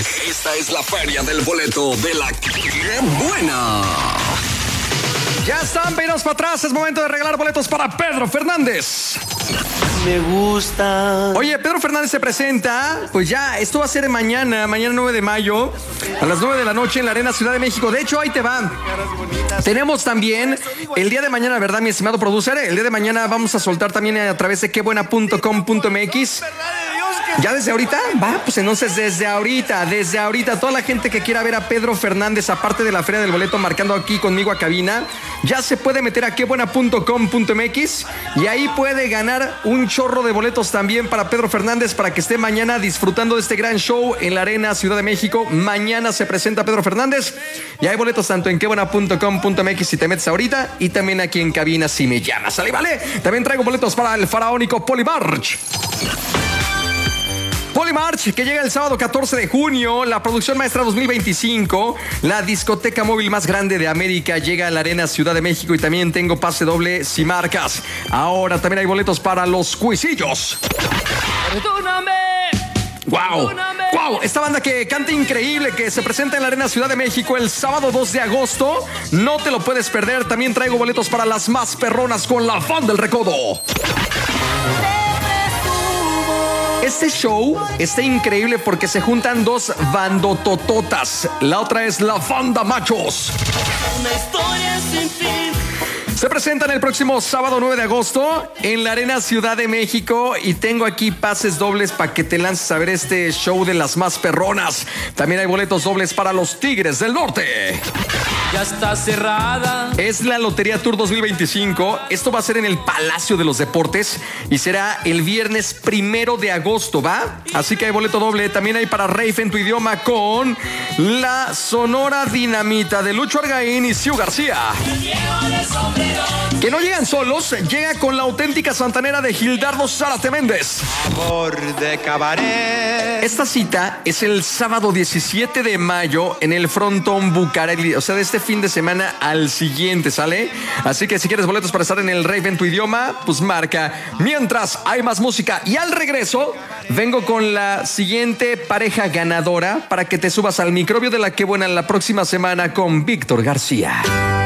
Esta es la feria del boleto de la ¡Qué buena! Ya están peinados para atrás, es momento de regalar boletos para Pedro Fernández. Me gusta. Oye, Pedro Fernández se presenta, pues ya, esto va a ser mañana 9 de mayo, a las 9 de la noche en la Arena Ciudad de México. De hecho, ahí te va. Tenemos también el día de mañana, ¿verdad, mi estimado producer? El día de mañana vamos a soltar también a través de quebuena.com.mx. ¿Ya desde ahorita? Va, pues entonces desde ahorita, toda la gente que quiera ver a Pedro Fernández, aparte de la Feria del Boleto, marcando aquí conmigo a cabina, ya se puede meter a quebuena.com.mx y ahí puede ganar un chorro de boletos también para Pedro Fernández para que esté mañana disfrutando de este gran show en la Arena Ciudad de México. Mañana se presenta Pedro Fernández y hay boletos tanto en quebuena.com.mx si te metes ahorita y también aquí en cabina si me llamas. ¿Sale, vale? También traigo boletos para el faraónico Polymarch. Polymarch, que llega el sábado 14 de junio, la producción maestra 2025, la discoteca móvil más grande de América, llega a la Arena Ciudad de México y también tengo pase doble si marcas. Ahora también hay boletos para los Cuisillos. ¡Perdóname! ¡Wow! ¡Wow! Esta banda que canta increíble, que se presenta en la Arena Ciudad de México el sábado 2 de agosto. No te lo puedes perder. También traigo boletos para las más perronas con la Fan del Recodo. Este show está increíble porque se juntan dos bandotototas. La otra es la Banda Machos. Una historia sin fin. Se presentan el próximo sábado 9 de agosto en la Arena Ciudad de México y tengo aquí pases dobles para que te lances a ver este show de las más perronas. También hay boletos dobles para los Tigres del Norte. Ya está cerrada. Es la Lotería Tour 2025. Esto va a ser en el Palacio de los Deportes y será el viernes 1 de agosto, ¿va? Así que hay boleto doble. También hay para Rave en tu idioma con la Sonora Dinamita de Lucho Argaín y Siu García. Que no llegan solos, llega con la auténtica santanera de Gildardo Zárate Méndez. Amor de cabaret. Esta cita es el sábado 17 de mayo en el Frontón Bucareli, o sea, de este fin de semana al siguiente, ¿sale? Así que si quieres boletos para estar en el Rave en tu idioma, pues marca. Mientras hay más música y al regreso vengo con la siguiente pareja ganadora para que te subas al microbio de la Qué Buena la próxima semana con Víctor García.